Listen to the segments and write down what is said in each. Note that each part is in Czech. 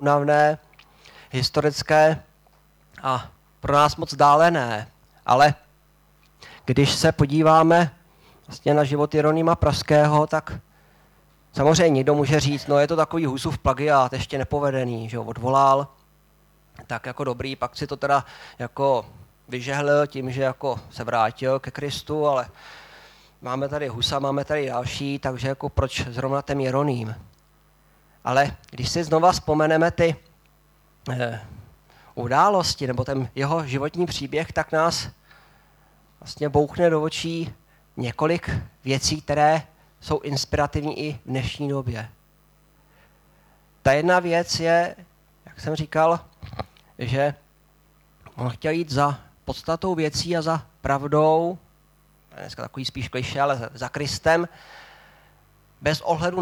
neobnavné, historické a pro nás moc dálené. Ale když se podíváme vlastně na život Jeronýma Pražského, tak samozřejmě někdo může říct, no je to takový Husův plagiát, ještě nepovedený, že ho odvolal, tak jako dobrý, pak si to teda jako vyžehlil tím, že jako se vrátil ke Kristu, ale máme tady Husa, máme tady další, takže jako proč zrovna ten Jeroným? Ale když si znova vzpomeneme ty události nebo ten jeho životní příběh, tak nás vlastně bouchne do očí několik věcí, které jsou inspirativní i v dnešní době. Ta jedna věc je, jak jsem říkal, že on chtěl jít za podstatou věcí a za pravdou, dneska takový spíš klišé, ale za Kristem, bez ohledu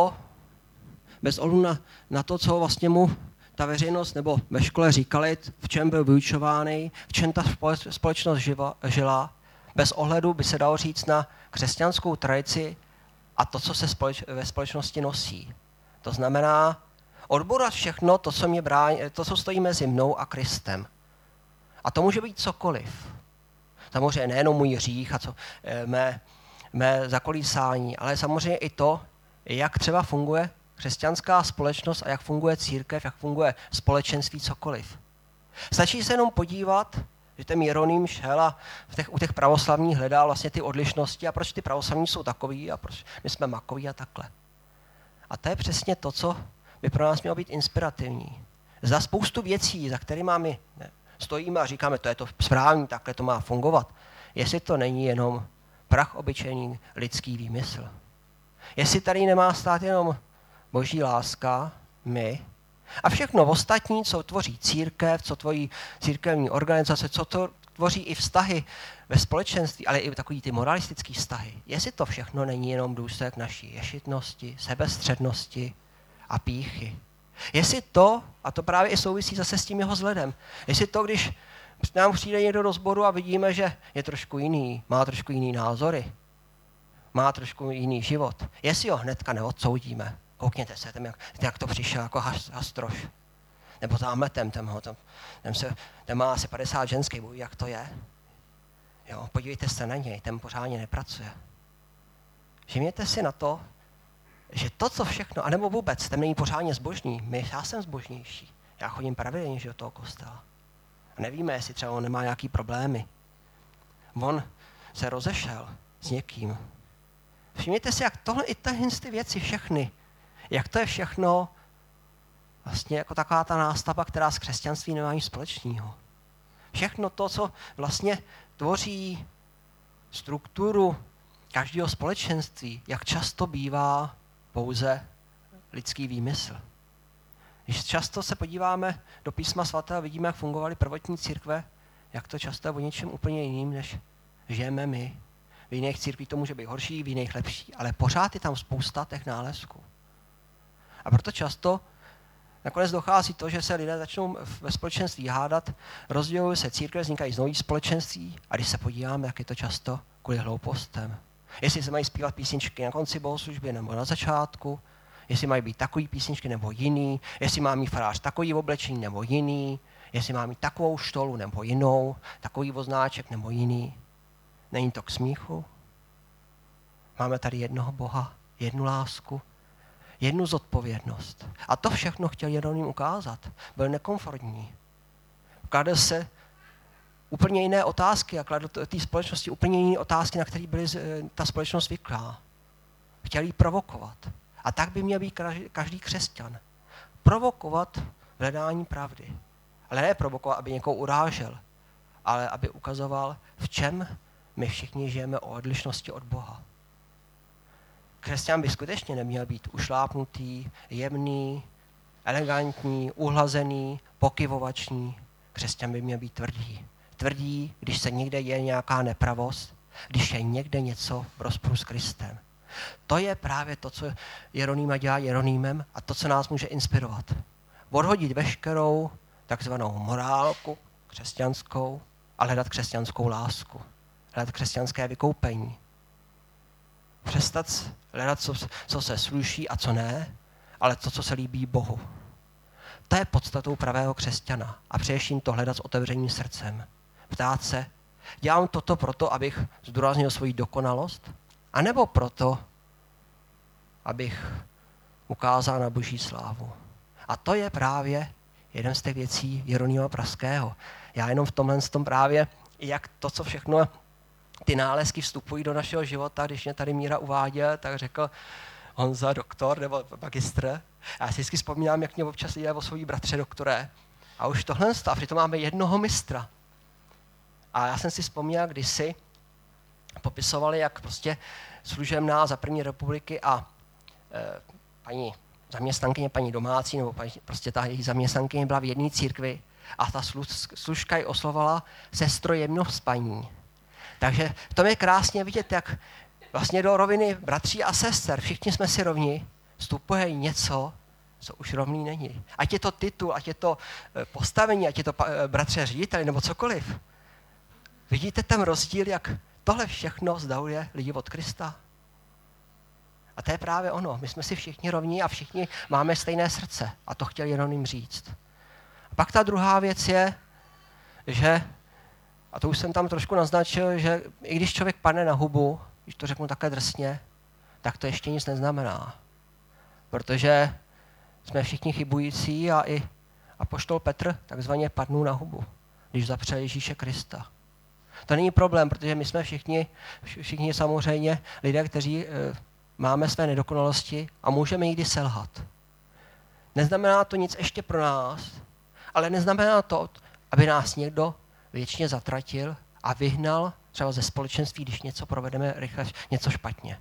na to, co vlastně mu ta veřejnost nebo ve škole říkali, v čem byl vyučovaný, v čem ta společnost žila, bez ohledu by se dalo říct na křesťanskou tradici a to, co se ve společnosti nosí. To znamená odbourat všechno, to, co mě brání, to, co stojí mezi mnou a Kristem. A to může být cokoliv. Samozřejmě nejenom můj hřích a mé zakolísání, ale samozřejmě i to, jak třeba funguje křesťanská společnost a jak funguje církev, jak funguje společenství, cokoliv. Stačí se jenom podívat, že ten Jeroným šel a u těch pravoslavních hledal vlastně ty odlišnosti a proč ty pravoslavní jsou takový a proč my jsme makoví a takhle. A to je přesně to, co by pro nás mělo být inspirativní. Za spoustu věcí, za kterými my stojíme a říkáme, to je to správný, takhle to má fungovat, jestli to není jenom prach obyčejný lidský výmysl. Jestli tady nemá stát jenom boží láska, my, a všechno ostatní, co tvoří církev, co tvoří církevní organizace, co to tvoří i vztahy ve společenství, ale i takový ty moralistický vztahy. Jestli to všechno není jenom důsledek naší ješitnosti, sebestřednosti a pýchy. Jestli to, a to právě i souvisí zase s tím jeho vzhledem, jestli to, když nám přijde někdo do sboru a vidíme, že je trošku jiný, má trošku jiný názory, má trošku jiný život, jestli ho hnedka neodsoudíme. Koukněte se, jak to přišel jako hastroš. Nebo zámetem, ten má asi 50 ženských, bojí, jak to je. Jo, podívejte se na něj, ten pořádně nepracuje. Všimněte si na to, že to, co všechno, anebo vůbec, ten není pořádně zbožný. Já jsem zbožnější. Já chodím pravidelně do toho kostela. A nevíme, jestli třeba on nemá nějaký problémy. On se rozešel s někým. Všimněte si, jak tohle i ty věci všechny, jak to je všechno vlastně jako taková ta nástava, která s křesťanstvím nemá nic společného. Všechno to, co vlastně tvoří strukturu každého společenství, jak často bývá pouze lidský výmysl. Když často se podíváme do písma svatého, vidíme, jak fungovaly prvotní církve, jak to často je o něčem úplně jiným, než žijeme my. V jiných církvích to může být horší, v jiných lepší, ale pořád je tam spousta těch nálezků. A proto často nakonec dochází to, že se lidé začnou ve společenství hádat, rozdělují se církve, vznikají znovu společenství a když se podíváme, jak je to často kvůli hloupostem. Jestli se mají zpívat písničky na konci bohoslužby nebo na začátku, jestli mají být takový písničky nebo jiný, jestli má mít farář takový oblečení nebo jiný, jestli má mít takovou štolu nebo jinou, takový voznáček nebo jiný. Není to k smíchu? Máme tady jednoho Boha, jednu lásku, jednu zodpovědnost. A to všechno chtěl Jeroným ukázat. Byl nekomfortní. Kladl se úplně jiné otázky a kladl té společnosti úplně jiné otázky, na které byly ta společnost zvyklá. Chtěl jí provokovat. A tak by měl být každý křesťan. Provokovat v hledání pravdy. Ale ne provokovat, aby někoho urážel, ale aby ukazoval, v čem my všichni žijeme o odlišnosti od Boha. Křesťan by skutečně neměl být ušlápnutý, jemný, elegantní, uhlazený, pokyvovačný. Křesťan by měl být tvrdý. Tvrdý, když se někde je nějaká nepravost, když je někde něco v rozporu s Kristem. To je právě to, co Jeronýma dělá Jeronýmem a to, co nás může inspirovat. Odhodit veškerou takzvanou morálku křesťanskou a hledat křesťanskou lásku. Hledat křesťanské vykoupení. Přestat hledat, co se sluší a co ne, ale to, co se líbí Bohu. to je podstatou pravého křesťana. A především to hledat s otevřeným srdcem. Ptát se, dělám toto proto, abych zdůraznil svoji dokonalost, anebo proto, abych ukázal na Boží slávu. A to je právě jeden z těch věcí Jeronýma Pražského. Já jenom v tomhle tom právě, jak to, co všechno ty nálezky vstupují do našeho života, když mě tady Míra uváděl, tak řekl Honza doktor nebo magistr. Já si vždycky vzpomínám, jak mě občas lidé osloví bratře doktore. A už tohle stav, že to máme jednoho mistra. A já jsem si vzpomněl, kdysi popisovali, jak prostě služebná za první republiky a paní zaměstnankyně, paní domácí, nebo prostě ta její zaměstnankyně byla v jedné církvi a ta služka ji oslovala sestro jemno spaní. Takže v tom je krásně vidět, jak vlastně do roviny bratří a sester, všichni jsme si rovni, vstupuje něco, co už rovný není. Ať je to titul, ať je to postavení, ať je to bratře řediteli nebo cokoliv. Vidíte ten rozdíl, jak tohle všechno vzdaluje lidi od Krista? A to je právě ono. My jsme si všichni rovní a všichni máme stejné srdce. A to chtěl Jeroným říct. A pak ta druhá věc je, že, a to už jsem tam trošku naznačil, že i když člověk padne na hubu, když to řeknu takhle drsně, tak to ještě nic neznamená. Protože jsme všichni chybující a i apoštol Petr takzvaně padnul na hubu, když zapřel Ježíše Krista. To není problém, protože my jsme všichni samozřejmě lidé, kteří máme své nedokonalosti a můžeme někdy selhat. Neznamená to nic ještě pro nás, ale neznamená to, aby nás někdo věčně zatratil a vyhnal třeba ze společenství, když něco provedeme rychle, něco špatně.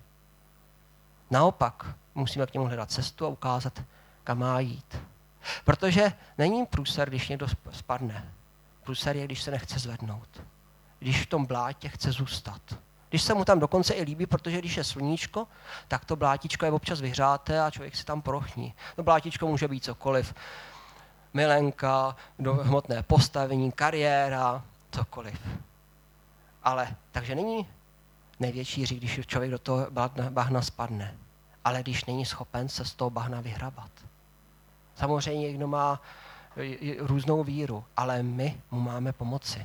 Naopak musíme k němu hledat cestu a ukázat, kam má jít. Protože není průser, když někdo spadne. Průser je, když se nechce zvednout. Když v tom blátě chce zůstat. Když se mu tam dokonce i líbí, protože když je sluníčko, tak to blátičko je občas vyhřáté a člověk si tam prochní. To blátičko může být cokoliv. Milenka, hmotné postavení, kariéra, cokoliv. Ale takže není největší hřích, když člověk do toho bahna spadne. Ale když není schopen se z toho bahna vyhrabat. Samozřejmě někdo má různou víru, ale my mu máme pomoci.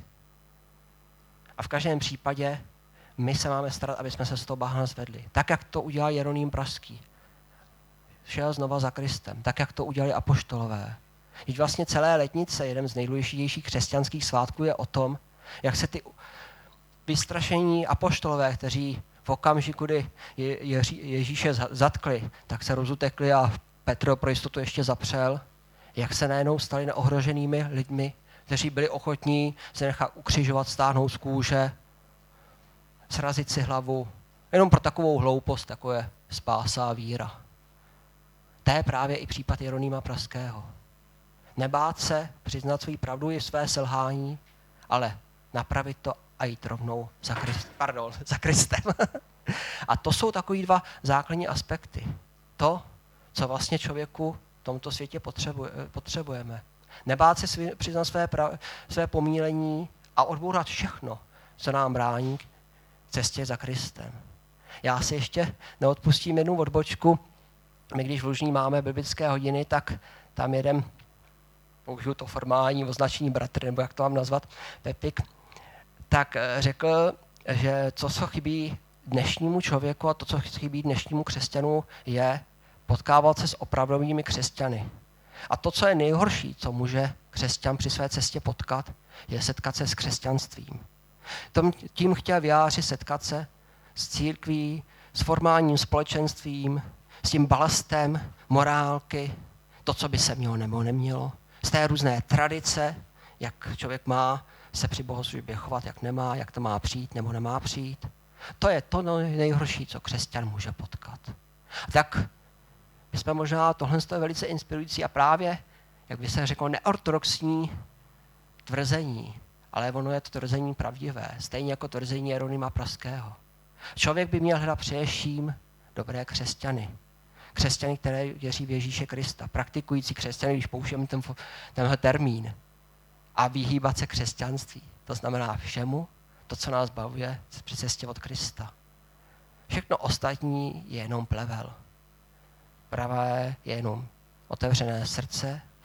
A v každém případě my se máme starat, aby jsme se z toho bahna zvedli. Tak, jak to udělal Jeroným Pražský. Šel znova za Kristem. Tak, jak to udělali apoštolové. Vždyť vlastně celé letnice, jeden z nejdůležitějších křesťanských svátků je o tom, jak se ty vystrašení apoštolové, kteří v okamžiku, kdy Ježíše zatkli, tak se rozutekli a Petr pro jistotu ještě zapřel, jak se najednou stali neohroženými lidmi, kteří byli ochotní se nechat ukřižovat, stáhnout z kůže, srazit si hlavu, jenom pro takovou hloupost, jako je spása a víra. To je právě i případ Jeronýma Pražského. Nebát se přiznat svou pravdu i své selhání, ale napravit to a jít rovnou za Kristem. A to jsou takový dva základní aspekty. To, co vlastně člověku v tomto světě potřebujeme. Nebát se přiznat své pomílení a odbourat všechno, co nám brání k cestě za Kristem. Já si ještě neodpustím jednu odbočku. My, když v Lužní máme biblické hodiny, tak tam jeden, použiju to formální označení bratr, nebo jak to mám nazvat, Pepik, tak řekl, že co chybí dnešnímu člověku a to, co chybí dnešnímu křesťanu, je potkávat se s opravdovými křesťany. A to, co je nejhorší, co může křesťan při své cestě potkat, je setkat se s křesťanstvím. Tím chtěl vyjádřit setkat se s církví, s formálním společenstvím, s tím balastem morálky, to, co by se mělo nebo nemělo, z té různé tradice, jak člověk má se při bohoslužbě chovat, jak nemá, jak to má přijít nebo nemá přijít. To je to nejhorší, co křesťan může potkat. Tak bychom možná, tohle je velice inspirující a právě, jak by se řeklo, neortodoxní tvrzení, ale ono je to tvrzení pravdivé, stejně jako tvrzení Jeronýma Pražského. Člověk by měl hledat především dobré křesťany. Křesťany, které věří v Ježíše Krista. Praktikující křesťany, když použijeme tenhle termín. A vyhýbat se křesťanství. To znamená všemu, to, co nás bavuje při cestě od Krista. Všechno ostatní je jenom plevel. Pravé je jenom otevřené srdce,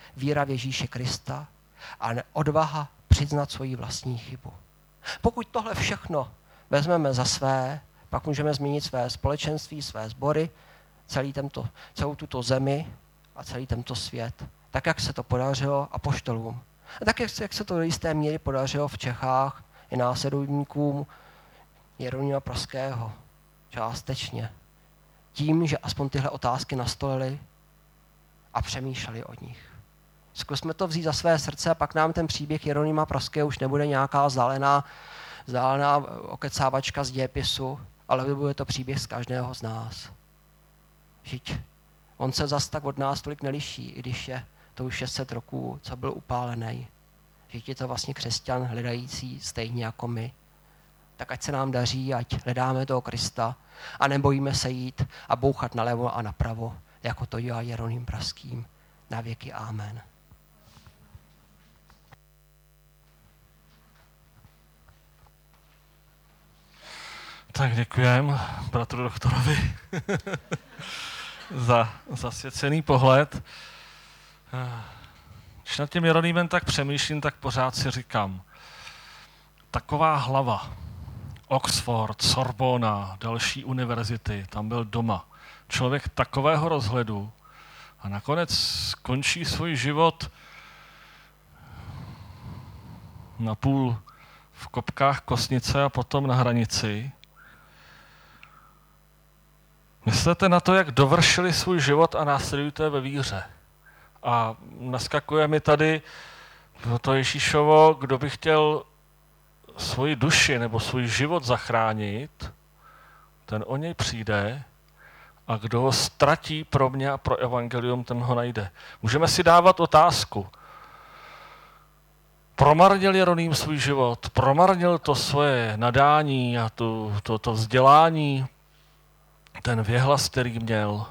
víra v Ježíše Krista a odvaha přiznat svoji vlastní chybu. Pokud tohle všechno vezmeme za své, pak můžeme změnit své společenství, své sbory, celou tuto zemi a celý tento svět. Tak, jak se to podařilo apoštolům. A tak, jak se to do jisté míry podařilo v Čechách i následovníkům Jeronýma Praského. Částečně. Tím, že aspoň tyhle otázky nastolili a přemýšleli o nich. Zkusme to vzít za své srdce a pak nám ten příběh Jeronýma Praského už nebude nějaká vzdálená okecávačka z dějepisu, ale bude to příběh z každého z nás. Žiť. On se zas tak od nás tolik neliší, i když je to už 600 roků, co byl upálený. Žiť je to vlastně křesťan hledající stejně jako my. Tak ať se nám daří, ať hledáme toho Krista a nebojíme se jít a bouchat nalevo a napravo, jako to dělá Jeroným Praským. Na věky amen. Tak děkujem bratru doktorovi za zasvěcený pohled. Když nad tím Jeronýmem tak přemýšlím, tak pořád si říkám, taková hlava, Oxford, Sorbona, další univerzity, tam byl doma. Člověk takového rozhledu a nakonec skončí svůj život napůl v kopkách Kosnice a potom na hranici. Myslete na to, jak dovršili svůj život a následujte ve víře. A naskakuje mi tady to Ježíšovo, kdo by chtěl svoji duši nebo svůj život zachránit, ten o něj přijde a kdo ho ztratí pro mě a pro evangelium, ten ho najde. Můžeme si dávat otázku. Promarnil Jeroným svůj život, promarnil to svoje nadání a to vzdělání, ten věhlas, který měl.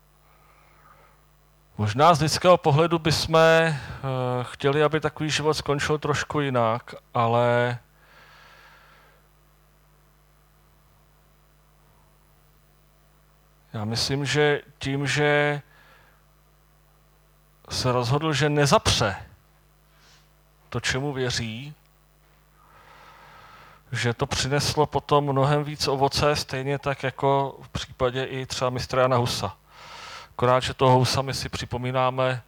Možná z lidského pohledu bychom chtěli, aby takový život skončil trošku jinak, ale já myslím, že tím, že se rozhodl, že nezapře to, čemu věří, že to přineslo potom mnohem víc ovoce, stejně tak jako v případě i třeba mistra Jana Husa. Akorát, že toho Husa my si připomínáme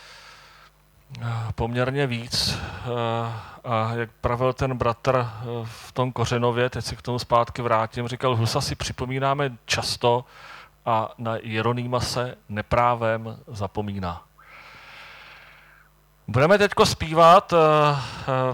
poměrně víc a jak pravil ten bratr v tom Kořenově, teď si k tomu zpátky vrátím, říkal, Husa si připomínáme často a na Jeronýma se neprávem zapomíná. Budeme teďko zpívat